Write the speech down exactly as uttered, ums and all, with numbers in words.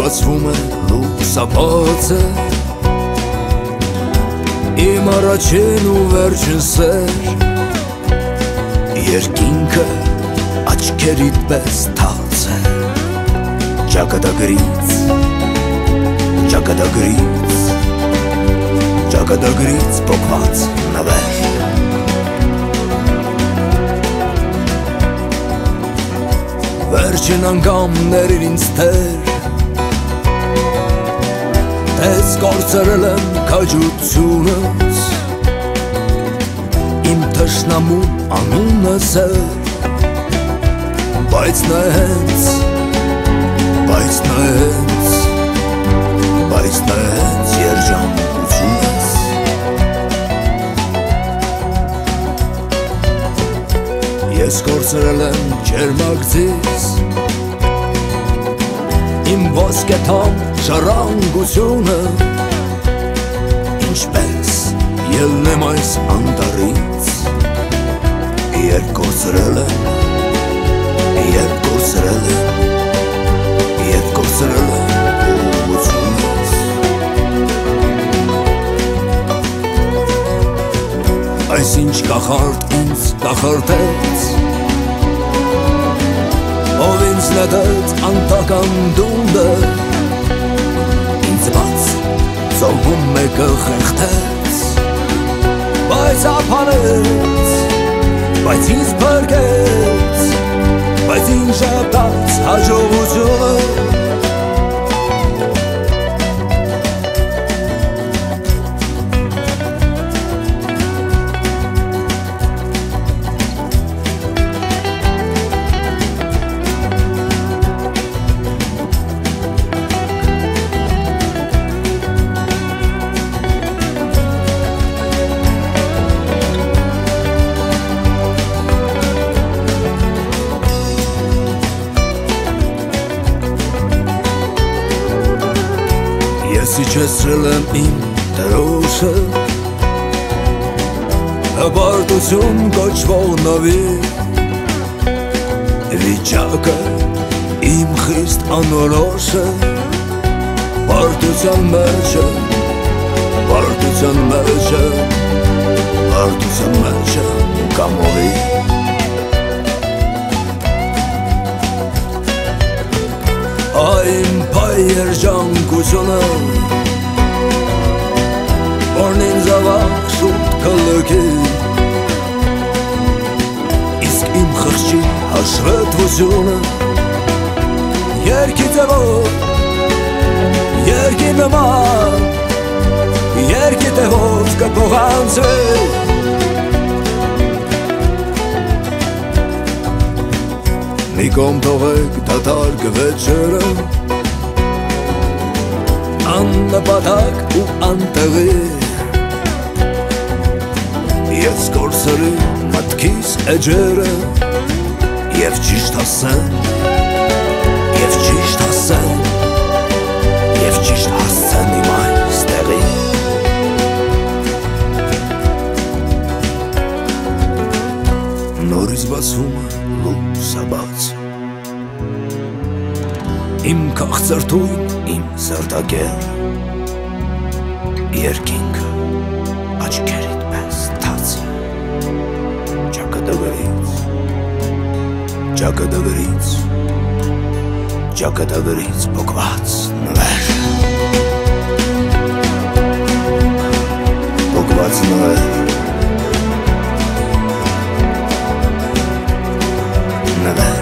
բացվում է լուսաբացը Իմ առաջին ու վերջին սեր Երկինքը աչքերիդ պես թաց է Ճակատագրից, ճակատագրից, ճակատագրից պոկված նվեր Վերջին անգամ ներիր ինձ թեր Տես կործրել եմ քաջությունս Իմ թշնամուն անունը սեր Բայց նա հենց, բայց նա հենց, բայց նա հենց երջանկությունս Ես կործրել եմ ջերմակ ձեզ Իմ ոսկեթամ ժառանգությունը Ինչպես ելնեմ այս անտառից Երբ կործրել եմ, երբ կործրել եմ, երբ կործրել եմ ուղղությունս Այս ինչ կախարդ ինձ կախարդեց Ով ինձ նետեց անտական դունդը Ինձ բաց ծովում մեկը խեղթեց Բայց ապանեց, բայց ինձ պրկեց Բայց ինձ շապտաց հաջողությունը Ես իջեցրել եմ իմ դրոշը Հպարտություն կոչվող նվիր Վիճակը իմ խիստ անորոշը Պարտության մեջը, պարտության մեջը, պարտության մեջը կամովի Այն պայ երջանկությունը Որն ինձ ավակ շուտ կլկի Իսկ իմ խղճի հաշվետվությունը Երկի ձևով, երկի նման Երկի տեղով կփոխանցվի Մի կողմ թողեք դատարկ վեճերը Աննպատակ ու անտեղի Ես կորսրի մտքիս էջերը Եվ ճիշտ հասեն, և ճիշտ հասեն Եվ ճիշտ հասեն իմ այս տեղի Նորից բացվում է լուսաբաց Իմ քաղցրտույն, իմ սրտագեր Երկինքը աչքերիդ պես թաց Ճակատագրից, ճակատագրից, ճակատագրից պոկված նվեր Պոկված նվեր Never